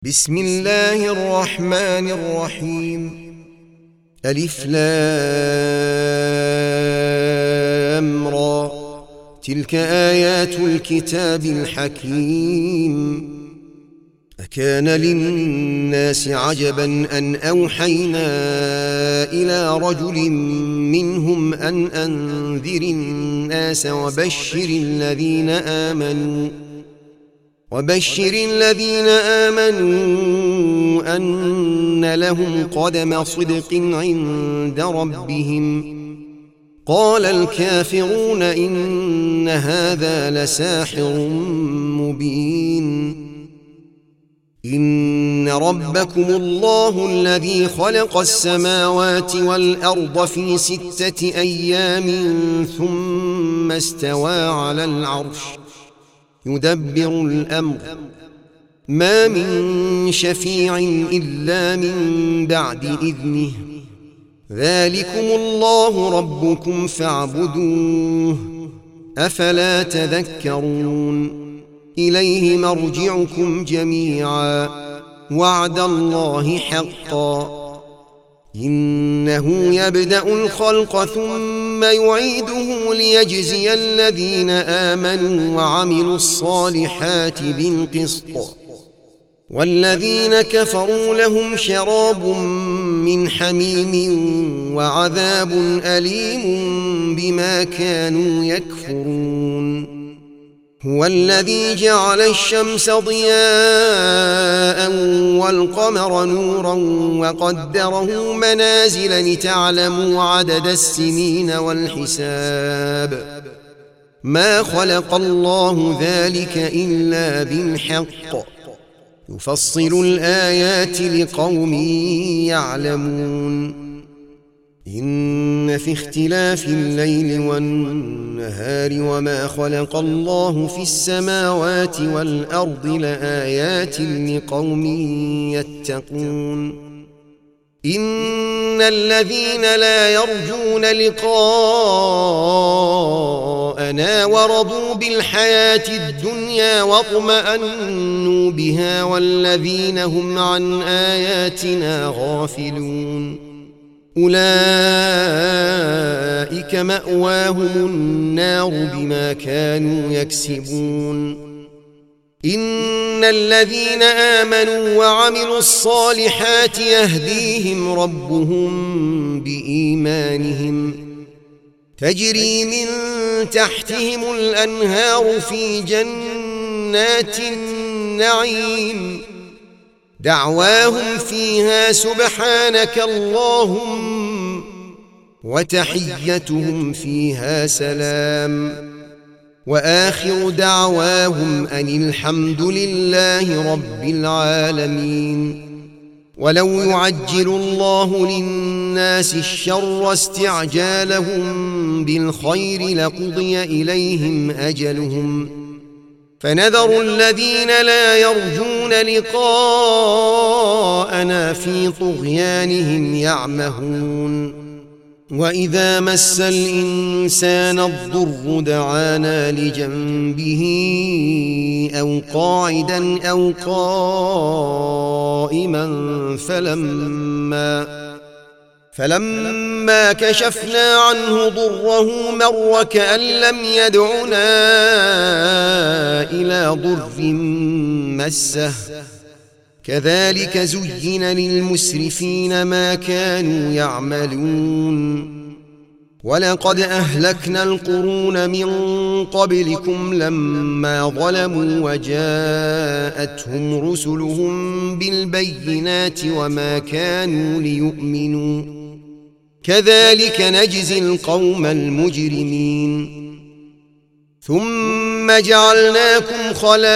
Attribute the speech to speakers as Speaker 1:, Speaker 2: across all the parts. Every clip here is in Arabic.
Speaker 1: بسم الله الرحمن الرحيم. ألف لام را، تلك آيات الكتاب الحكيم. أكان للناس عجبا أن أوحينا إلى رجل منهم أن أنذر الناس وبشر الذين آمنوا أن لهم قدم صدق عند ربهم. قال الكافرون إن هذا لساحر مبين. إن ربكم الله الذي خلق السماوات والأرض في 6 أيام ثم استوى على العرش يدبر الأمر، ما من شفيع إلا من بعد إذنه. ذلكم الله ربكم فاعبدوه، أفلا تذكرون. إليه مرجعكم جميعا، وعد الله حقا. إنه يبدأ الخلق ثم يعيده ليجزي الذين آمنوا وعملوا الصالحات بالقسط، والذين كفروا لهم شراب من حميم وعذاب أليم بما كانوا يكفرون. هو الذي جعل الشمس ضياء والقمر نورا وقدره منازل لتعلموا عدد السنين والحساب. ما خلق الله ذلك إلا بالحق، يفصل الآيات لقوم يعلمون. إن في اختلاف الليل والنهار وما خلق الله في السماوات والأرض لآيات لقوم يتقون. إن الذين لا يرجون لقاءنا ورضوا بالحياة الدنيا واطمأنوا بها والذين هم عن آياتنا غافلون أولئك مأواهم النار بما كانوا يكسبون. إن الذين آمنوا وعملوا الصالحات يهديهم ربهم بإيمانهم، تجري من تحتهم الأنهار في جنات النعيم، دعواهم فيها سبحانك اللهم وتحيتهم فيها سلام، وآخر دعواهم أن الحمد لله رب العالمين. ولو يعجل الله للناس الشر استعجالهم بالخير لقضي إليهم أجلهم، فنذر الذين لا يرجون لقاءنا في طغيانهم يعمهون. وإذا مس الإنسان الضر دعانا لجنبه أو قاعدا أو قائما فلما كشفنا عنه ضره مر كأن لم يدعنا إلى ضر مسه. كذلك زين للمسرفين ما كانوا يعملون. ولقد أهلكنا القرون من قبلكم لما ظلموا وجاءتهم رسلهم بالبينات وما كانوا ليؤمنوا، كذلك نجزي القوم المجرمين. ثم جعلناكم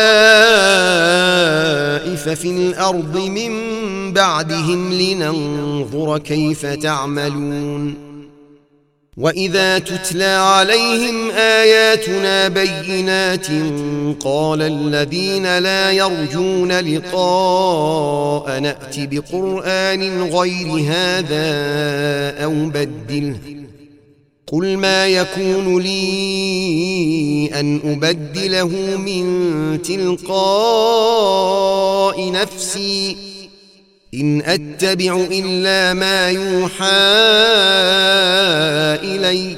Speaker 1: خلائف في الأرض من بعدهم لننظر كيف تعملون. وإذا تتلى عليهم آياتنا بينات قال الذين لا يرجون لقاء نأت بقرآن غير هذا أو بدله قل ما يكون لي أن أبدله من تلقاء نفسي إن أتبع إلا ما يوحى إلي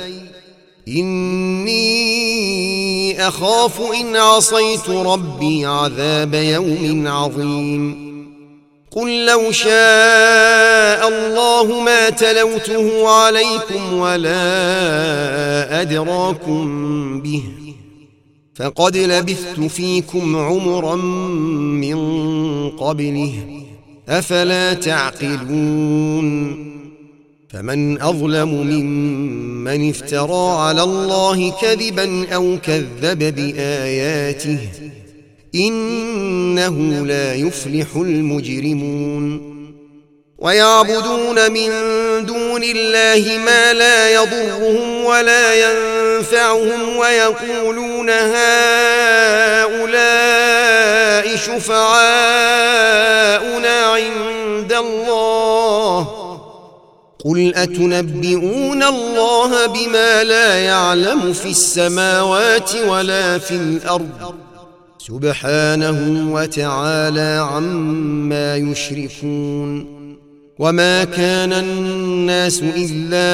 Speaker 1: إني أخاف إن عصيت ربي عذاب يوم عظيم قل لو شاء الله ما تلوته عليكم ولا أدراكم به فقد لبثت فيكم عمرا من قبله أفلا تعقلون فمن أظلم ممن افترى على الله كذبا أو كذب بآياته إنه لا يفلح المجرمون ويعبدون من دون الله ما لا يضرهم ولا ينفعهم ويقولون هؤلاء شفعاؤنا عند الله قل أتنبئون الله بما لا يعلم في السماوات ولا في الأرض سبحانه وتعالى عما يشركون وما كان الناس إلا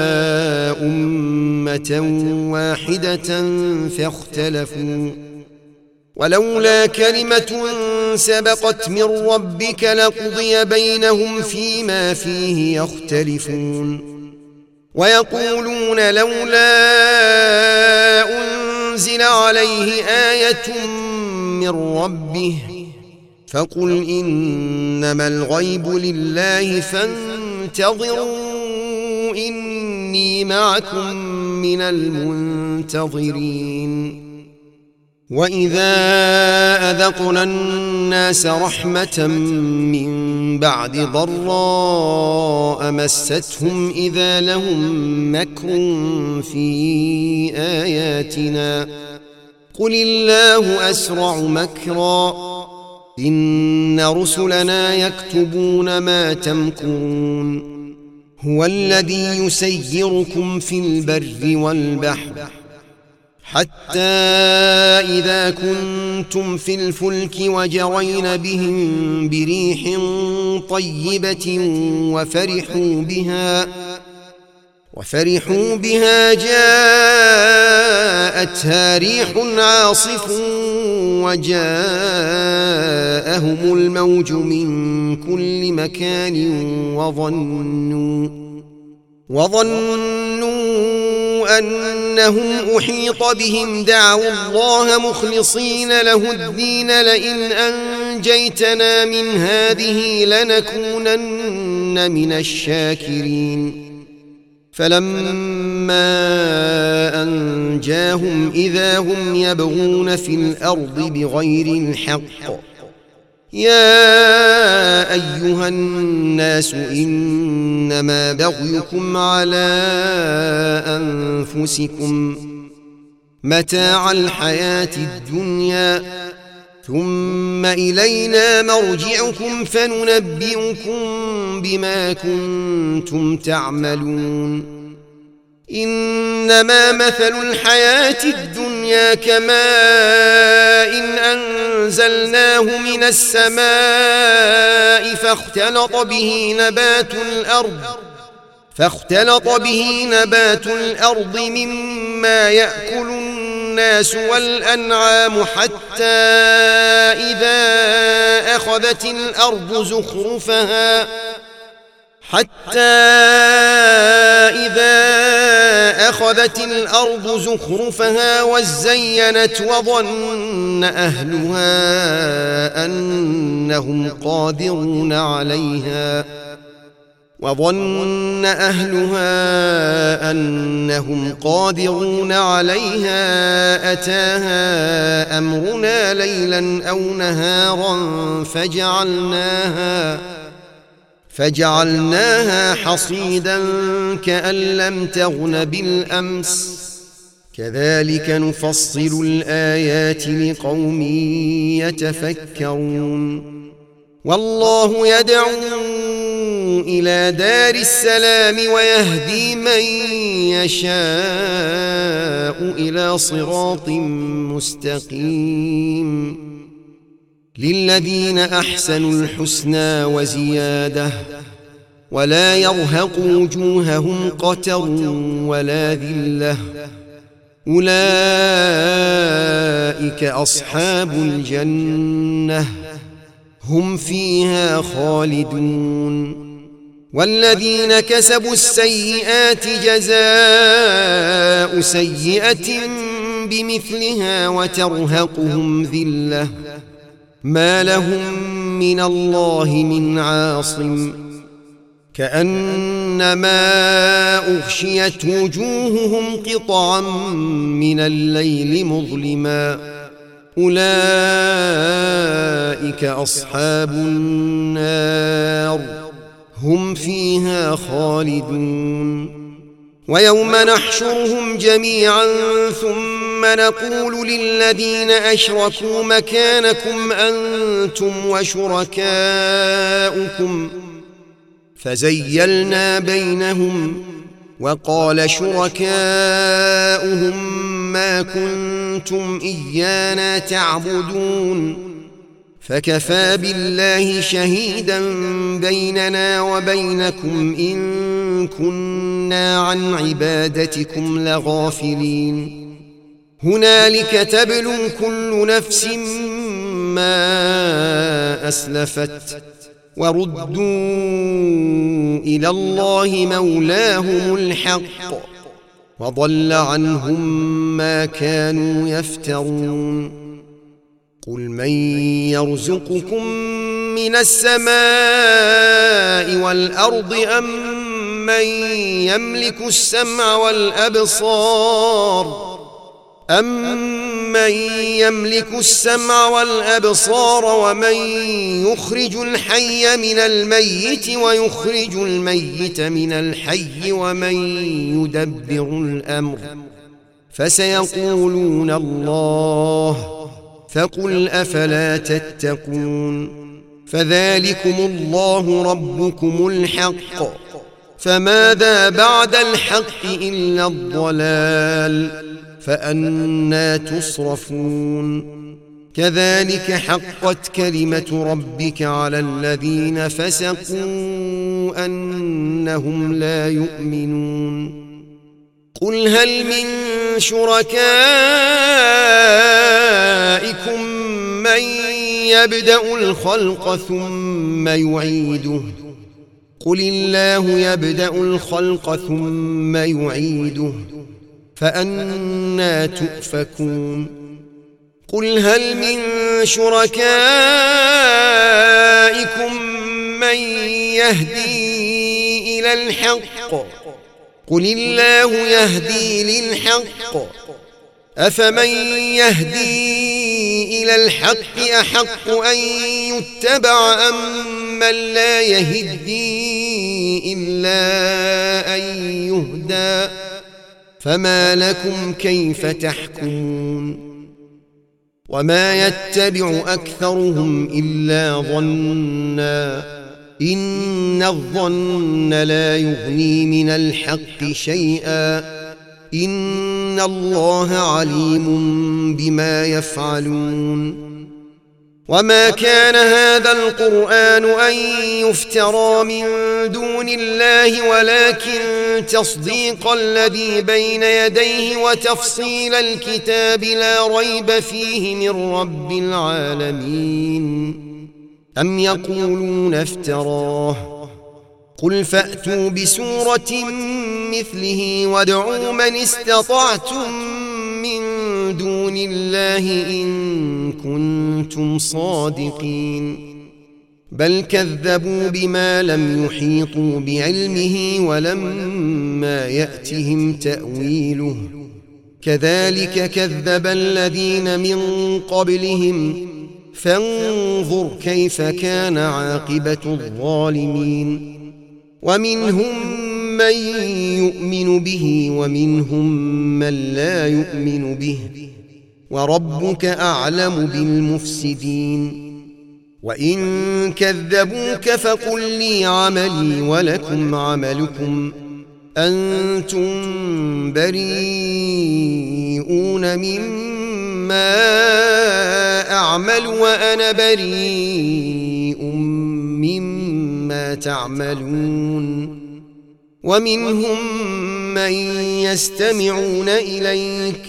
Speaker 1: أمة واحدة فاختلفوا ولولا كلمة سبقت من ربك لقضي بينهم فيما فيه يختلفون ويقولون لولا أنزل عليه آية من ربه فقل إنما الغيب لله فانتظروا إني معكم من المنتظرين وإذا أذقنا الناس رحمة من بعد ضراء مستهم إذا لهم مكر في آياتنا قل الله أسرع مكرا إن رسلنا يكتبون ما تمكرون هو الذي يسيركم في البر والبحر حتى إذا كنتم في الفلك وجرين بهم بريح طيبة وفرحوا بها جاءتها ريح عاصف وجاءهم الموج من كل مكان وظنوا أنهم أحيط بهم دعوا الله مخلصين له الدين لئن أنجيتنا من هذه لنكونن من الشاكرين فلما أنجاهم إذا هم يبغون في الأرض بغير الحق يا أيها الناس إنما بغيكم على أنفسكم متاع الحياة الدنيا ثم إلينا مرجعكم فننبئكم بما كنتم تعملون إنما مثل الحياة الدنيا كماء إن أنزلناه من السماء فاختلط به نبات الأرض مما يأكل الناس والأنعام حتى إذا أخذت الأرض زخرفها وزينت وظن أهلها أنهم قادرون عليها أتاها أمرنا ليلا أو نهارا فجعلناها حصيدا كأن لم تغن بالأمس كذلك نفصل الآيات لقوم يتفكرون والله يدعو إلى دار السلام ويهدي من يشاء إلى صراط مستقيم. للذين أحسنوا الحسنى وزيادة ولا يرهق وجوههم قتر ولا ذلة أولئك أصحاب الجنة هم فيها خالدون. والذين كسبوا السيئات جزاء سيئة بمثلها وترهقهم ذلة ما لهم من الله من عاصم كأنما أغشيت وجوههم قطعا من الليل مظلما أولئك أصحاب النار هم فيها خالدون. ويوم نحشرهم جميعا ثم نقول للذين أشركوا مكانكم أنتم وشركاؤكم فزيلنا بينهم وقال شركاؤهم ما كنتم إيانا تعبدون فكفى بالله شهيدا بيننا وبينكم إن كنا عن عبادتكم لغافلين. هنالك تبلو كل نفس ما أسلفت وردوا إلى الله مولاهم الحق وضل عنهم ما كانوا يفترون. قل من يرزقكم من السماء والأرض أم من يملك السمع والأبصار ومن يخرج الحي من الميت ويخرج الميت من الحي ومن يدبر الأمر فسيقولون الله فقل أفلا تتقون. فذلكم الله ربكم الحق فماذا بعد الحق إلا الضلال فأنى تصرفون. كذلك حقت كلمة ربك على الذين فسقوا أنهم لا يؤمنون. قل هل من شركائكم من يبدأ الخلق ثم يعيده قل الله يبدأ الخلق ثم يعيده فأنى تؤفكون. قل هل من شركائكم من يهدي إلى الحق قل الله يهدي للحق أفمن يهدي إلى الحق أحق أن يتبع أم من لا يهدي إلا أن يهدى فما لكم كيف تحكمون. وما يتبع أكثرهم إلا ظنا إن الظن لا يغني من الحق شيئا إن الله عليم بما يفعلون. وما كان هذا القرآن أن يفترى من دون الله ولكن تصديق الذي بين يديه وتفصيل الكتاب لا ريب فيه من رب العالمين. أم يقولون افتراه قل فأتوا بسورة مثله وادعوا من استطعتم من دون الله إن كنتم صادقين. بل كذبوا بما لم يحيطوا بعلمه ولما يأتهم تأويله كذلك كذب الذين من قبلهم فانظر كيف كان عاقبة الظالمين. ومنهم من يؤمن به ومنهم من لا يؤمن به وربك أعلم بالمفسدين. وإن كذبوك فقل لي عملي ولكم عملكم أنتم بريئون مما أعمل وأنا بريء مما تعملون ومنهم من يستمعون إليك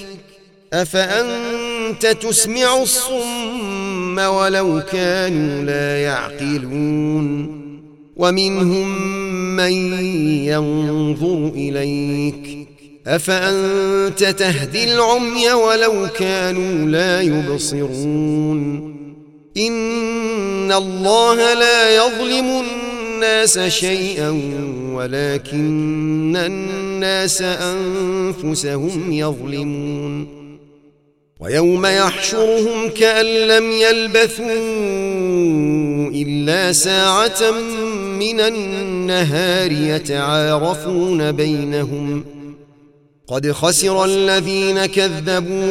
Speaker 1: أفأنت تسمع الصم ولو كانوا لا يعقلون ومنهم من ينظر إليك أفأنت تهدي العمي ولو كانوا لا يبصرون إن الله لا يظلم الناس شيئا ولكن الناس أنفسهم يظلمون ويوم يحشرهم كأن لم يلبثوا إلا ساعة من النهار يتعارفون بينهم قد خسر الذين كذبوا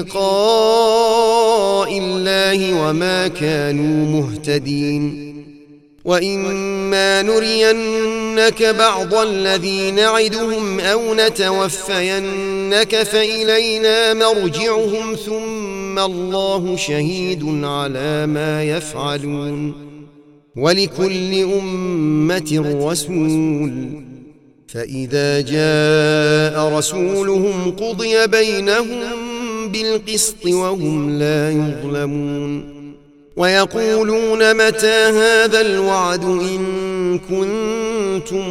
Speaker 1: بلقاء الله وما كانوا مهتدين وإما نرينك بعض الذي نعدهم أو نتوفينك فإلينا مرجعهم ثم الله شهيد على ما يفعلون ولكل أمة رسول فإذا جاء رسولهم قضي بينهم بالقسط وهم لا يظلمون ويقولون متى هذا الوعد إن كنتم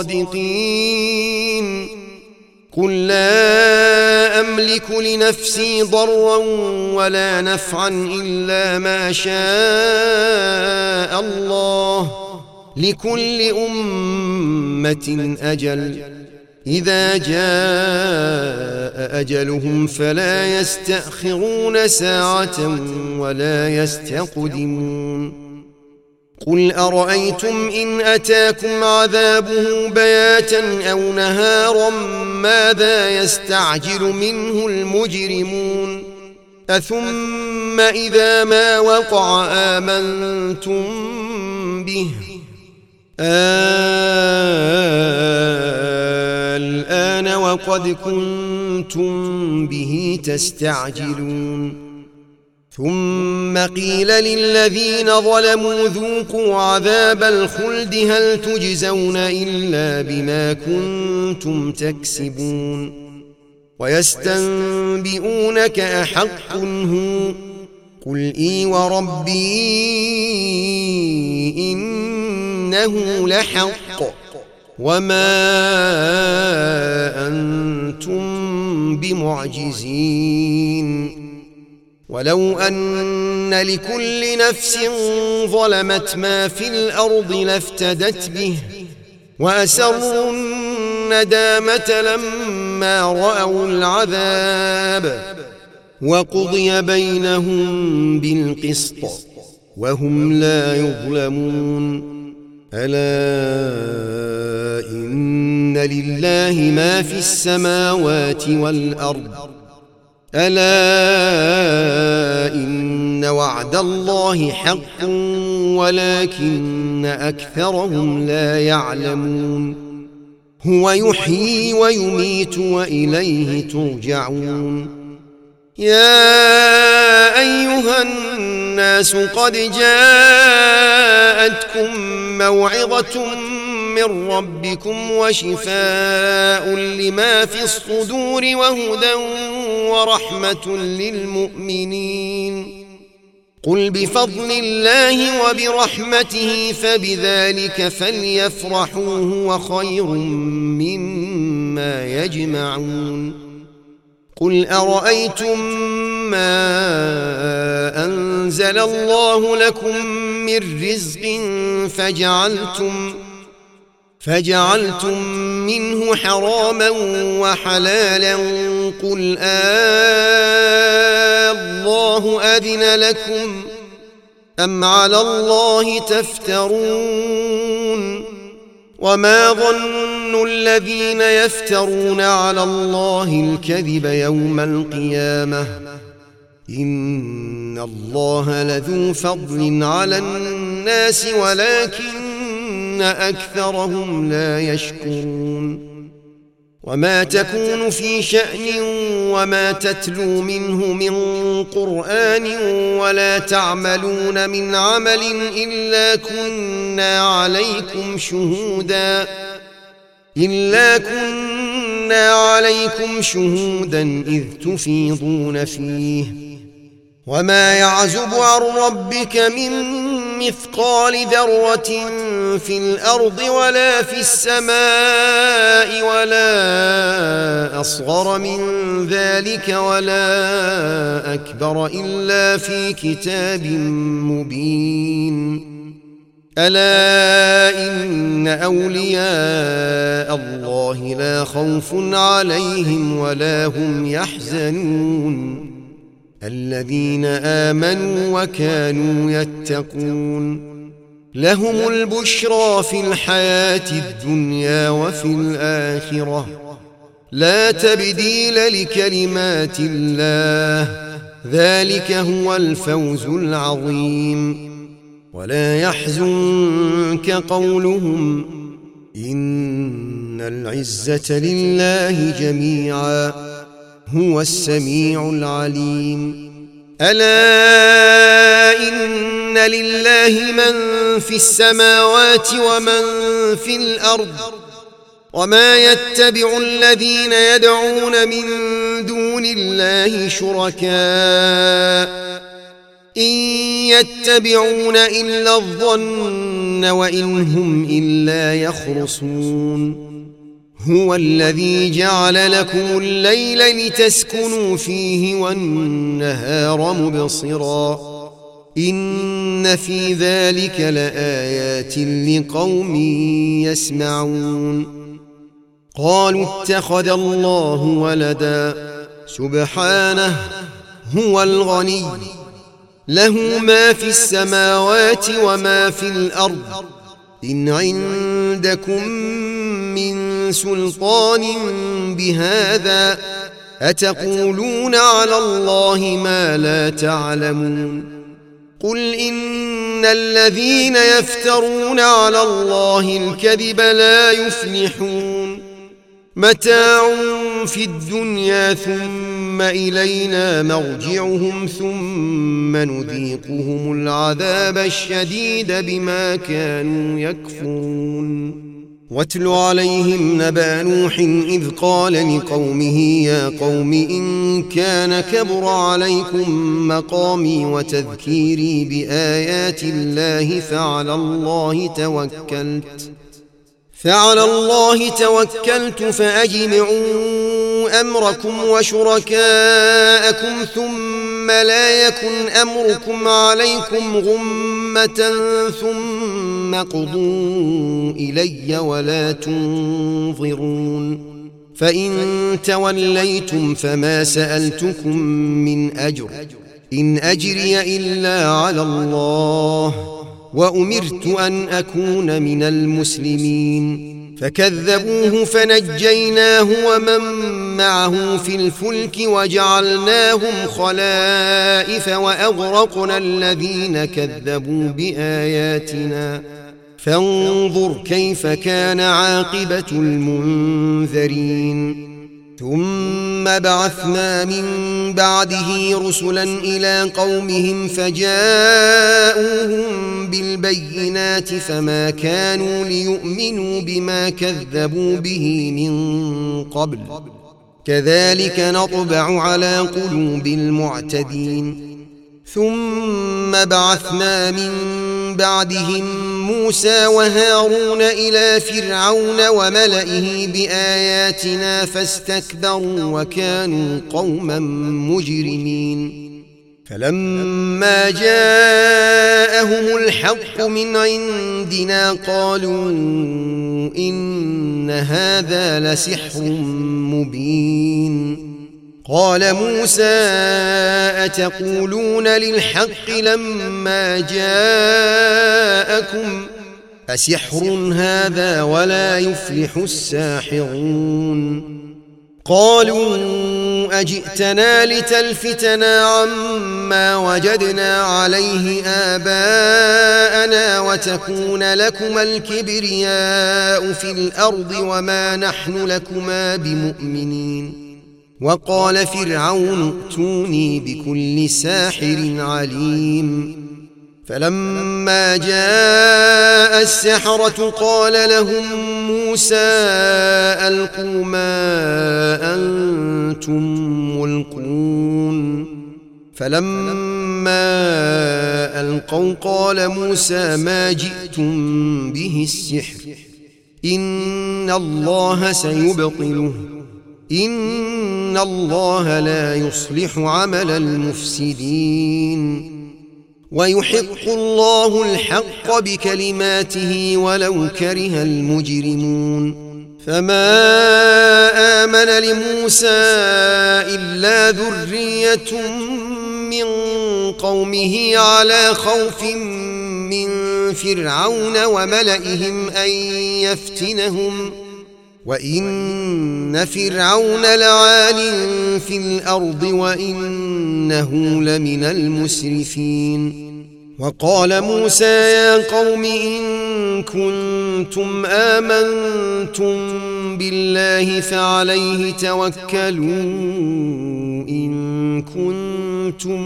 Speaker 1: صادقين قل لا أملك لنفسي ضرا ولا نفعا إلا ما شاء الله لكل أمة أجل إذا جاء أجلهم فلا يستأخرون ساعة ولا يستقدمون قل أرأيتم إن أتاكم عذابه بياتا أو نهارا ماذا يستعجل منه المجرمون أثم إذا ما وقع آمنتم به الآن وقد كنتم به تستعجلون ثم قيل للذين ظلموا ذوقوا عذاب الخلد هل تجزون إلا بما كنتم تكسبون ويستنبئونك أحق هو قل إي وربي إنه لحق وما أنتم بمعجزين ولو أن لكل نفس ظلمت ما في الأرض لافتدت به وأسروا الندامة لما رأوا العذاب وقضي بينهم بالقسط وهم لا يظلمون ألا إن لله ما في السماوات والأرض ألا إن وعد الله حق ولكن أكثرهم لا يعلمون هو يحيي ويميت وإليه ترجعون يا أيها الناس قد جاءتكم موعظة من ربكم وشفاء لما في الصدور وهدى ورحمة للمؤمنين قل بفضل الله وبرحمته فبذلك فليفرحوا هو خير مما يجمعون قل أرأيتم ما أنزل الله لكم من رزق فجعلتم منه حراما وحلالا قل الله أذن لكم أم على الله تفترون وما ظن الذين يفترون على الله الكذب يوم القيامة إن الله لذو فضل على الناس ولكن أكثرهم لا يشكرون وما تكون في شأن وما تتلو منه من قرآن ولا تعملون من عمل إلا كنا عليكم شهودا إذ تفيضون فيه وما يعزب عن ربك من مثقال ذرة في الأرض ولا في السماء ولا أصغر من ذلك ولا أكبر إلا في كتاب مبين ألا إن أولياء الله لا خوف عليهم ولا هم يحزنون الذين آمنوا وكانوا يتقون لهم البشرى في الحياة الدنيا وفي الآخرة لا تبديل لكلمات الله ذلك هو الفوز العظيم ولا يحزنك قولهم إن العزة لله جميعا هو السميع العليم ألا إن لله من في السماوات ومن في الأرض وما يتبع الذين يدعون من دون الله شركاء إن يتبعون إلا الظن وإن هم إلا يخرصون هو الذي جعل لكم الليل لتسكنوا فيه والنهار مبصرا إن في ذلك لآيات لقوم يسمعون قالوا اتخذ الله ولدا سبحانه هو الغني له ما في السماوات وما في الأرض إن عندكم من سلطان بهذا أتقولون على الله ما لا تعلمون قل إن الذين يفترون على الله الكذب لا يفلحون متاع في الدنيا ثم إلينا مرجعهم ثم نذيقهم العذاب الشديد بما كانوا يكفرون واتل عليهم نبأ نوح إذ قال لقومه يا قوم إن كان كبر عليكم مقامي وتذكيري بآيات الله فعلى الله توكلت فأجمعوا أمركم وشركاءكم ثم لا يكن أمركم عليكم غمة ثم قضوا إلي ولا تنظرون فإن توليتم فما سألتكم من أجر إن أجري إلا على الله وأمرت أن أكون من المسلمين فكذبوه فنجيناه ومن معه في الفلك وجعلناهم خلائف وأغرقنا الذين كذبوا بآياتنا فانظر كيف كان عاقبة المنذرين ثم بعثنا من بعده رسلا إلى قومهم فجاءوهم بالبينات فما كانوا ليؤمنوا بما كذبوا به من قبل كذلك نطبع على قلوب المعتدين ثم بعثنا من بعدهم موسى وهارون إلى فرعون وملئه بآياتنا فاستكبروا وكانوا قوما مجرمين فلما جاءهم الحق من عندنا قالوا إن هذا لسحر مبين قال موسى أتقولون للحق لما جاءكم أسحر هذا ولا يفلح الساحرون قالوا أجئتنا لتلفتنا عما وجدنا عليه آباءنا وتكون لكما الكبرياء في الأرض وما نحن لكما بمؤمنين وقال فرعون ائتوني بكل ساحر عليم فلما جاء السحرة قال لهم موسى ألقوا ما أنتم ملقون فلما ألقوا قال موسى ما جئتم به السحر إن الله سيبطله إن الله لا يصلح عمل المفسدين ويحق الله الحق بكلماته ولو كره المجرمون فما آمن لموسى إلا ذرية من قومه على خوف من فرعون وملئهم أن يفتنهم وإن فرعون لعال في الأرض وإنه لمن المسرفين وقال موسى يا قوم إن كنتم آمنتم بالله فعليه توكلوا إن كنتم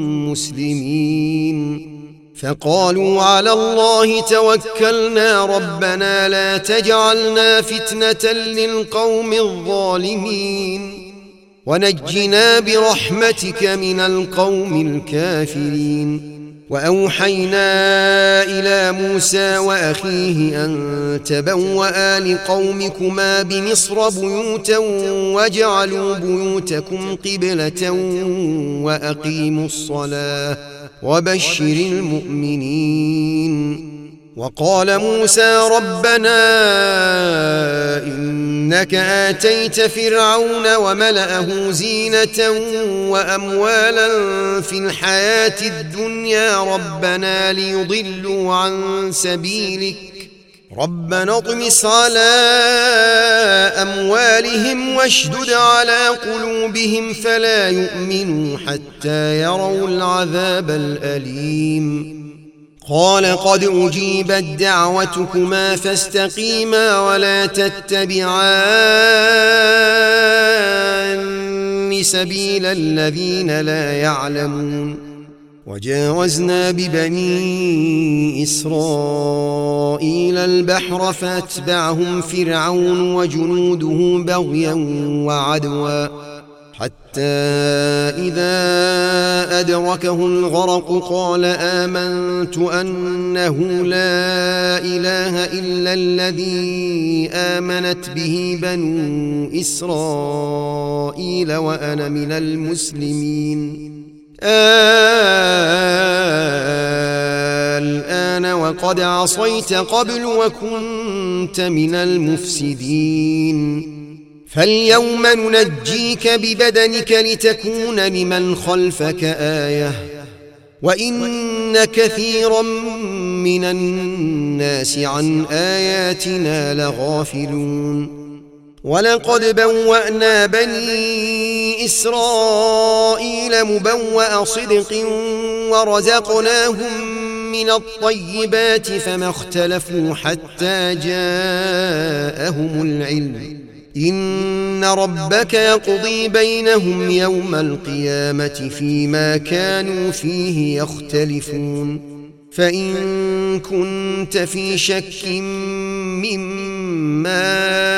Speaker 1: مسلمين فقالوا على الله توكلنا ربنا لا تجعلنا فتنة للقوم الظالمين ونجنا برحمتك من القوم الكافرين وأوحينا إلى موسى وأخيه أن تبوأ لقومكما بمصر بيوتا واجعلوا بيوتكم قبلة وأقيموا الصلاة وبشر المؤمنين وقال موسى ربنا إنك آتيت فرعون وملأه زينة وأموالا في الحياة الدنيا ربنا ليضلوا عن سبيلك ربنا اطمس على أموالهم واشدد على قلوبهم فلا يؤمنوا حتى يروا العذاب الأليم قال قد أجيبت دعوتكما فاستقيما ولا تتبعان سبيل الذين لا يعلمون وجاوزنا ببني إسرائيل البحر فأتبعهم فرعون وجنوده بغيا وعدوا حتى إذا أدركه الغرق قال آمنت أنه لا إله إلا الذي آمنت به بنو إسرائيل وأنا من المسلمين الآن وقد عصيت قبل وكنت من المفسدين فاليوم ننجيك ببدنك لتكون لمن خلفك آية وإن كثيرا من الناس عن آياتنا لغافلون ولقد بوأنا بني إسرائيل مبوأ صدق ورزقناهم من الطيبات فما اختلفوا حتى جاءهم العلم إن ربك يقضي بينهم يوم القيامة فيما كانوا فيه يختلفون فإن كنت في شك مما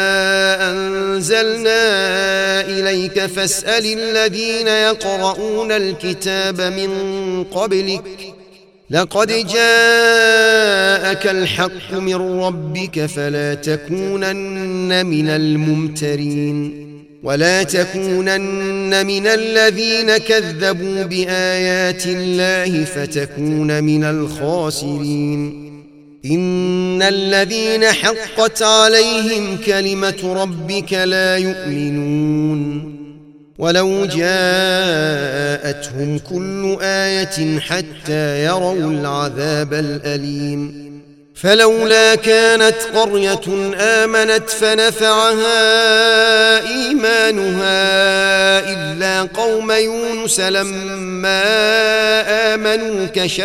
Speaker 1: أنزلنا إليك فاسأل الذين يقرؤون الكتاب من قبلك لقد جاءك الحق من ربك فلا تكونن من الممترين ولا تكونن من الذين كذبوا بآيات الله فتكون من الخاسرين إن الذين حقت عليهم كلمة ربك لا يؤمنون ولو جاءتهم كل آية حتى يروا العذاب الأليم فلولا كانت قرية آمنت فنفعها إيمانها إلا قوم يونس لما آمنوا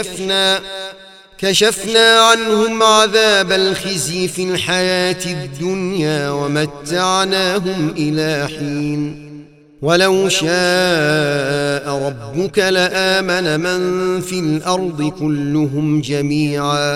Speaker 1: كشفنا عنهم عذاب الخزي في الحياة الدنيا ومتعناهم إلى حين ولو شاء ربك لآمن من في الأرض كلهم جميعا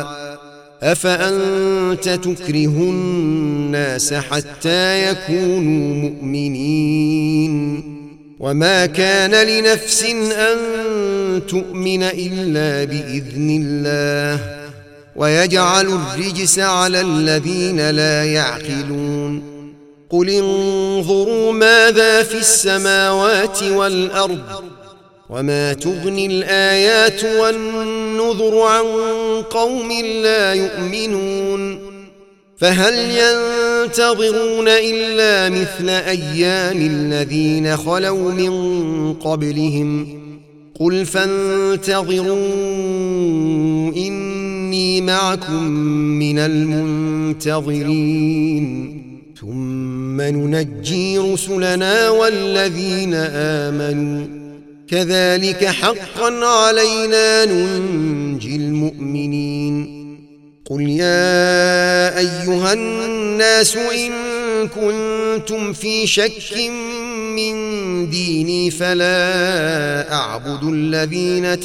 Speaker 1: أفأنت تكره الناس حتى يكونوا مؤمنين وما كان لنفس أن تؤمن إلا بإذن الله ويجعل الرجس على الذين لا يعقلون قل انظروا ماذا في السماوات والأرض وما تغني الآيات والنذر عن قوم لا يؤمنون فهل ينتظرون إلا مثل أيام الذين خلوا من قبلهم قل فانتظروا إني معكم من المنتظرين ثم ننجي رسلنا والذين آمنوا كذلك حقا علينا ننجي المؤمنين قل يا أيها الناس إن كنتم في شك من ديني فلا أعبد الذين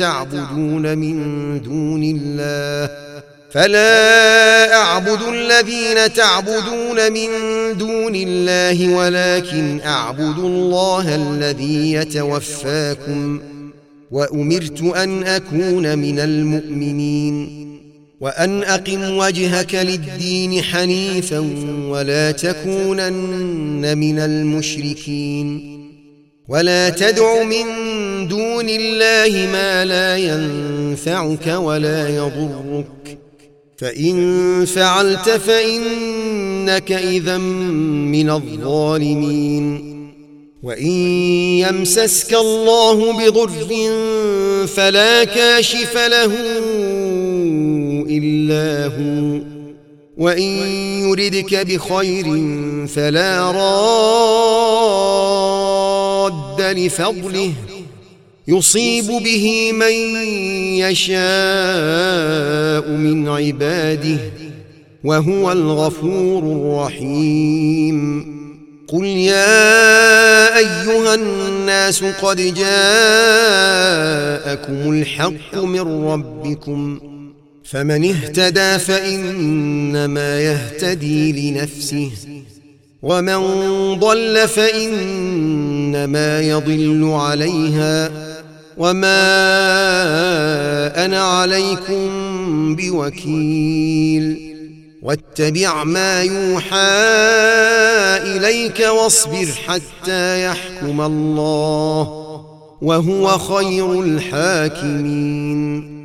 Speaker 1: تعبدون من دون الله ولكن أعبد الله الذي يتوفاكم وأمرت أن أكون من المؤمنين وأن أقم وجهك للدين حنيفا ولا تكونن من المشركين ولا تدع من دون الله ما لا ينفعك ولا يضرك فإن فعلت فإنك إذا من الظالمين وإن يمسسك الله بضر فلا كاشف له إلا هو وإن يردك بخير فلا راد لفضله يصيب به من يشاء من عباده وهو الغفور الرحيم قل يا أيها الناس قد جاءكم الحق من ربكم فمن اهتدى فإنما يهتدي لنفسه ومن ضل فإنما يضل عليها وما أنا عليكم بوكيل واتبع ما يوحى إليك واصبر حتى يحكم الله وهو خير الحاكمين